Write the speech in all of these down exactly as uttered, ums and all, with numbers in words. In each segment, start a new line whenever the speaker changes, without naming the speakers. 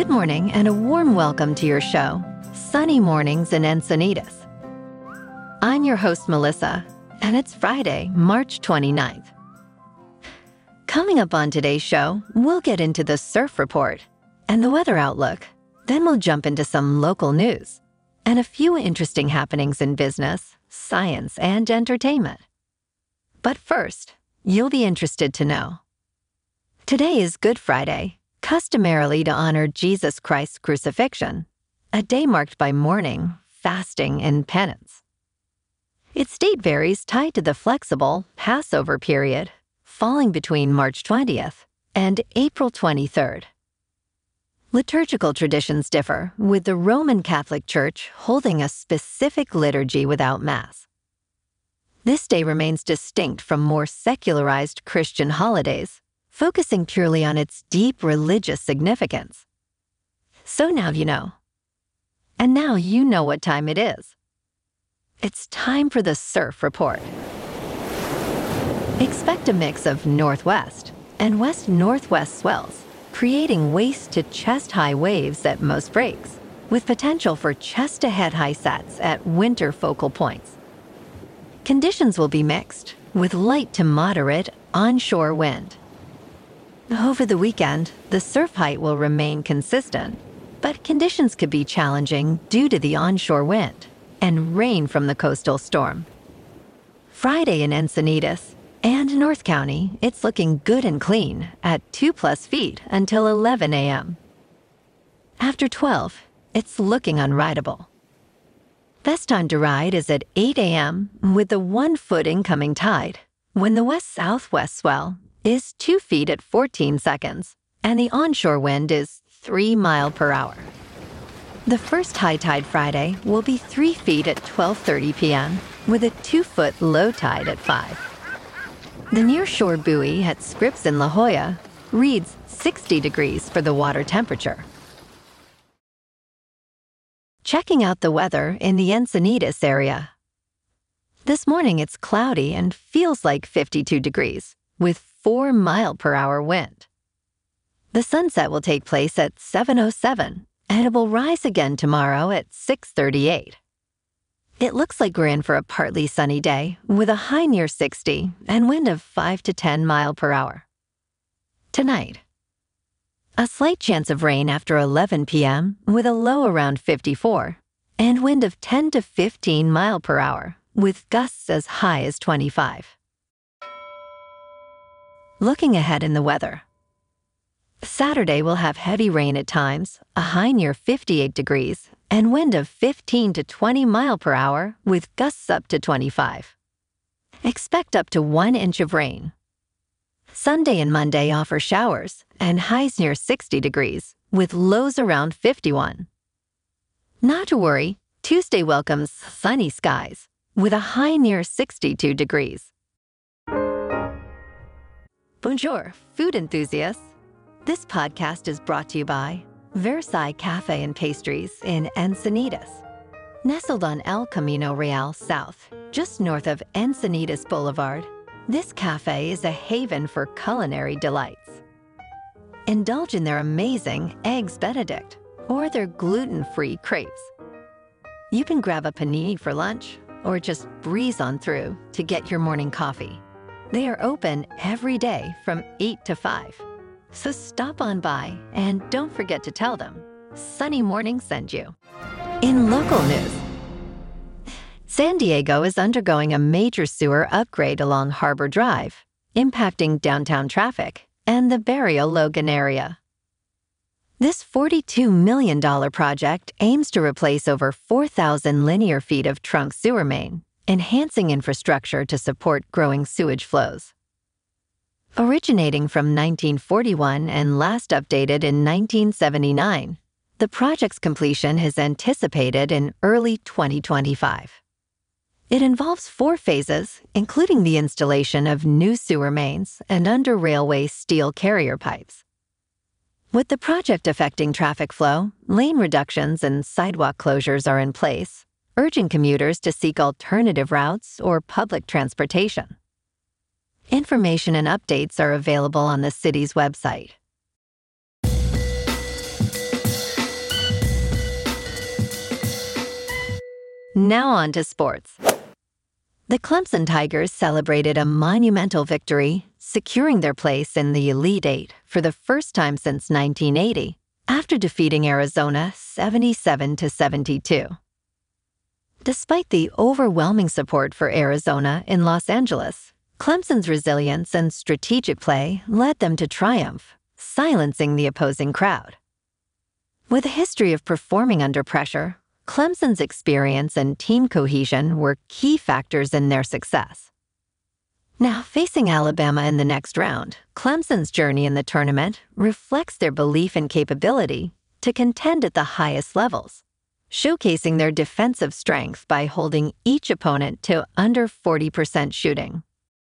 Good morning and a warm welcome to your show, Sunny Mornings in Encinitas. I'm your host, Melissa, and it's Friday, March twenty-ninth. Coming up on today's show, we'll get into the surf report and the weather outlook. Then we'll jump into some local news and a few interesting happenings in business, science, and entertainment. But first, you'll be interested to know. Today is Good Friday, customarily to honor Jesus Christ's crucifixion, a day marked by mourning, fasting, and penance. Its date varies tied to the flexible Passover period, falling between March twentieth and April twenty-third. Liturgical traditions differ, with the Roman Catholic Church holding a specific liturgy without Mass. This day remains distinct from more secularized Christian holidays, focusing purely on its deep religious significance. So now you know. And now you know what time it is. It's time for the surf report. Expect a mix of northwest and west-northwest swells, creating waist to chest-high waves at most breaks, with potential for chest-to-head high sets at winter focal points. Conditions will be mixed, with light to moderate onshore wind. Over the weekend, the surf height will remain consistent, but conditions could be challenging due to the onshore wind and rain from the coastal storm. Friday in Encinitas and North County, it's looking good and clean at two plus feet until eleven a.m. After twelve, it's looking unrideable. Best time to ride is at eight a.m. with the one-foot incoming tide, when the west-southwest swell is two feet at fourteen seconds, and the onshore wind is three mile per hour. The first high tide Friday will be three feet at twelve thirty p.m. with a two-foot low tide at five. The nearshore buoy at Scripps in La Jolla reads sixty degrees for the water temperature. Checking out the weather in the Encinitas area. This morning it's cloudy and feels like fifty-two degrees, with four mile per hour wind. The sunset will take place at seven oh seven, and it will rise again tomorrow at six thirty-eight. It looks like we're in for a partly sunny day, with a high near sixty and wind of five to ten mile per hour. Tonight, a slight chance of rain after eleven p.m. with a low around fifty-four, and wind of ten to fifteen mile per hour, with gusts as high as twenty-five. Looking ahead in the weather. Saturday will have heavy rain at times, a high near fifty-eight degrees, and wind of fifteen to twenty mile per hour with gusts up to twenty-five. Expect up to one inch of rain. Sunday and Monday offer showers and highs near sixty degrees with lows around fifty-one. Not to worry, Tuesday welcomes sunny skies with a high near sixty-two degrees. Bonjour, food enthusiasts. This podcast is brought to you by Versailles Cafe and Pastries in Encinitas. Nestled on El Camino Real South, just north of Encinitas Boulevard, this cafe is a haven for culinary delights. Indulge in their amazing Eggs Benedict or their gluten-free crepes. You can grab a panini for lunch or just breeze on through to get your morning coffee. They are open every day from eight to five. So stop on by and don't forget to tell them Sunny Morning sent you. In local news, San Diego is undergoing a major sewer upgrade along Harbor Drive, impacting downtown traffic and the Barrio Logan area. This forty-two million dollars project aims to replace over four thousand linear feet of trunk sewer main, enhancing infrastructure to support growing sewage flows. Originating from nineteen forty-one and last updated in nineteen seventy-nine, the project's completion is anticipated in early twenty twenty-five. It involves four phases, including the installation of new sewer mains and under-railway steel carrier pipes. With the project affecting traffic flow, lane reductions and sidewalk closures are in place, urging commuters to seek alternative routes or public transportation. Information and updates are available on the city's website. Now on to sports. The Clemson Tigers celebrated a monumental victory, securing their place in the Elite Eight for the first time since nineteen eighty, after defeating Arizona seventy-seven to seventy-two. Despite the overwhelming support for Arizona in Los Angeles, Clemson's resilience and strategic play led them to triumph, silencing the opposing crowd. With a history of performing under pressure, Clemson's experience and team cohesion were key factors in their success. Now, facing Alabama in the next round, Clemson's journey in the tournament reflects their belief and capability to contend at the highest levels, showcasing their defensive strength by holding each opponent to under forty percent shooting.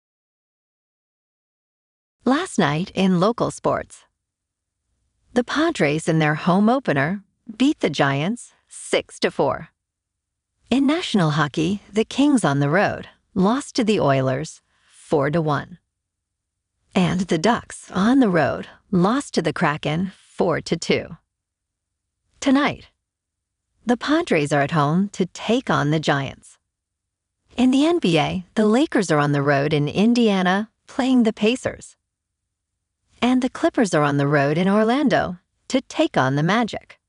Last night in local sports, the Padres in their home opener beat the Giants six to four. In national hockey, the Kings on the road lost to the Oilers four to one. And the Ducks on the road lost to the Kraken four to two. Tonight, the Padres are at home to take on the Giants. In the N B A, the Lakers are on the road in Indiana playing the Pacers. And the Clippers are on the road in Orlando to take on the Magic.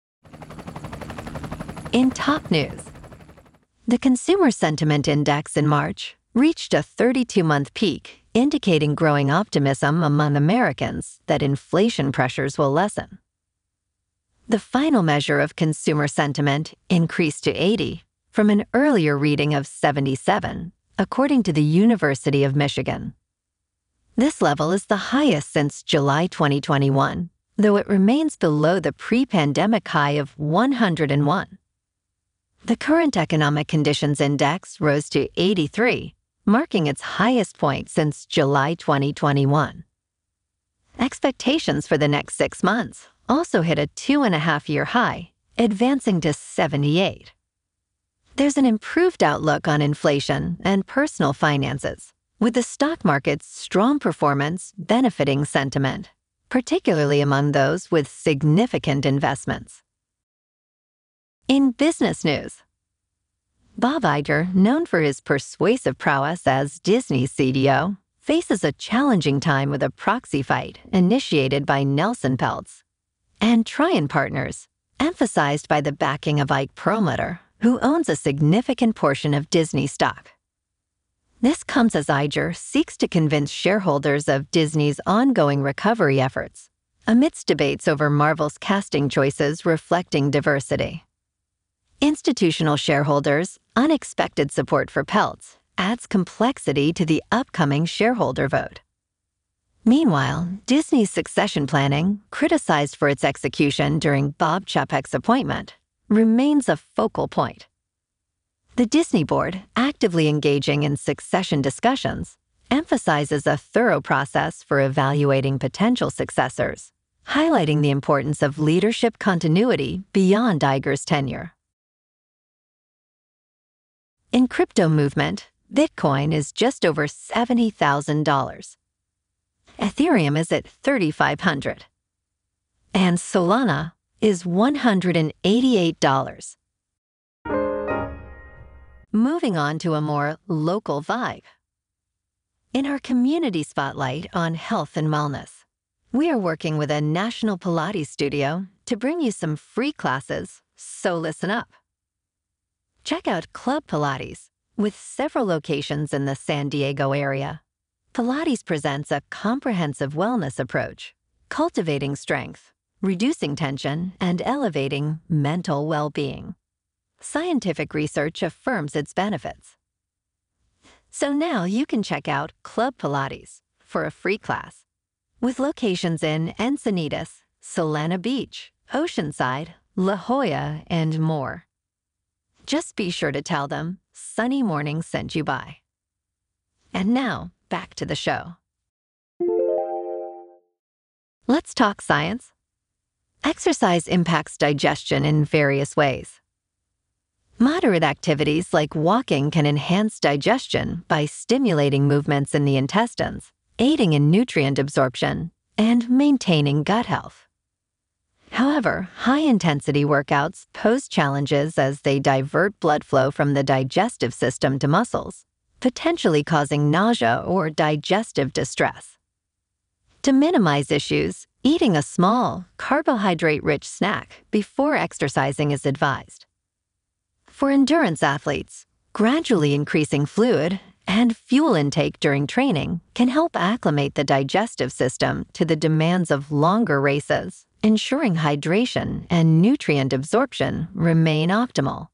In top news, the Consumer Sentiment Index in March reached a thirty-two-month peak, indicating growing optimism among Americans that inflation pressures will lessen. The final measure of consumer sentiment increased to eighty from an earlier reading of seventy-seven, according to the University of Michigan. This level is the highest since July twenty twenty-one, though it remains below the pre-pandemic high of one hundred one. The current economic conditions index rose to eighty-three, marking its highest point since July twenty twenty-one. Expectations for the next six months also hit a two-and-a-half-year high, advancing to seventy-eight. There's an improved outlook on inflation and personal finances, with the stock market's strong performance benefiting sentiment, particularly among those with significant investments. In business news, Bob Iger, known for his persuasive prowess as Disney's C E O, faces a challenging time with a proxy fight initiated by Nelson Peltz and Trian Partners, emphasized by the backing of Ike Perlmutter, who owns a significant portion of Disney stock. This comes as Iger seeks to convince shareholders of Disney's ongoing recovery efforts, amidst debates over Marvel's casting choices reflecting diversity. Institutional shareholders' unexpected support for Peltz adds complexity to the upcoming shareholder vote. Meanwhile, Disney's succession planning, criticized for its execution during Bob Chapek's appointment, remains a focal point. The Disney board, actively engaging in succession discussions, emphasizes a thorough process for evaluating potential successors, highlighting the importance of leadership continuity beyond Iger's tenure. In crypto movement, Bitcoin is just over seventy thousand dollars. Ethereum is at thirty-five hundred dollars. And Solana is one hundred eighty-eight dollars. Moving on to a more local vibe. In our community spotlight on health and wellness, we are working with a national Pilates studio to bring you some free classes, so listen up. Check out Club Pilates, with several locations in the San Diego area. Pilates presents a comprehensive wellness approach, cultivating strength, reducing tension, and elevating mental well-being. Scientific research affirms its benefits. So now you can check out Club Pilates for a free class, with locations in Encinitas, Solana Beach, Oceanside, La Jolla, and more. Just be sure to tell them Sunny Morning sent you by. And now, back to the show. Let's talk science. Exercise impacts digestion in various ways. Moderate activities like walking can enhance digestion by stimulating movements in the intestines, aiding in nutrient absorption, and maintaining gut health. However, high-intensity workouts pose challenges as they divert blood flow from the digestive system to muscles, potentially causing nausea or digestive distress. To minimize issues, eating a small, carbohydrate-rich snack before exercising is advised. For endurance athletes, gradually increasing fluid and fuel intake during training can help acclimate the digestive system to the demands of longer races, ensuring hydration and nutrient absorption remain optimal.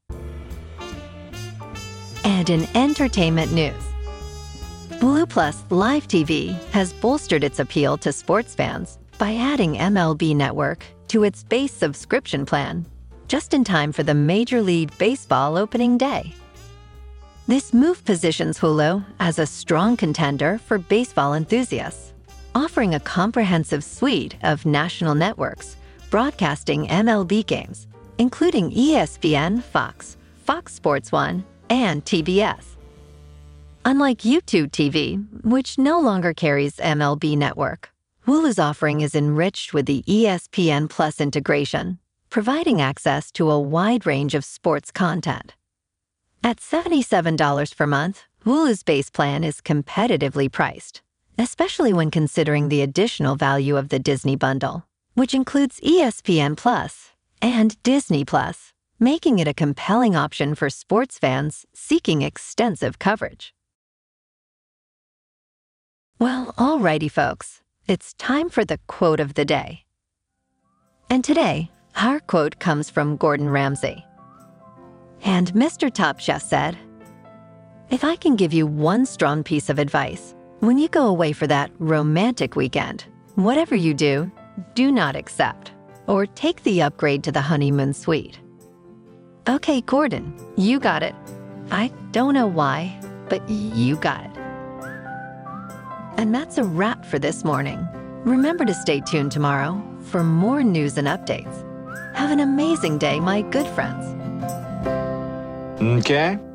And in entertainment news, Hulu Plus Live T V has bolstered its appeal to sports fans by adding M L B Network to its base subscription plan, just in time for the Major League Baseball opening day. This move positions Hulu as a strong contender for baseball enthusiasts, offering a comprehensive suite of national networks broadcasting M L B games, including E S P N, Fox, Fox Sports one, and T B S. Unlike YouTube T V, which no longer carries M L B Network, Hulu's offering is enriched with the E S P N Plus integration, providing access to a wide range of sports content. At seventy-seven dollars per month, Hulu's base plan is competitively priced, especially when considering the additional value of the Disney bundle, which includes E S P N Plus and Disney Plus, making it a compelling option for sports fans seeking extensive coverage. Well, alrighty, folks, it's time for the quote of the day. And today, our quote comes from Gordon Ramsay. And Mister Top Chef said, "If I can give you one strong piece of advice, when you go away for that romantic weekend, whatever you do, do not accept or take the upgrade to the honeymoon suite." Okay, Gordon, you got it. I don't know why, but you got it. And that's a wrap for this morning. Remember to stay tuned tomorrow for more news and updates. Have an amazing day, my good friends.
Okay.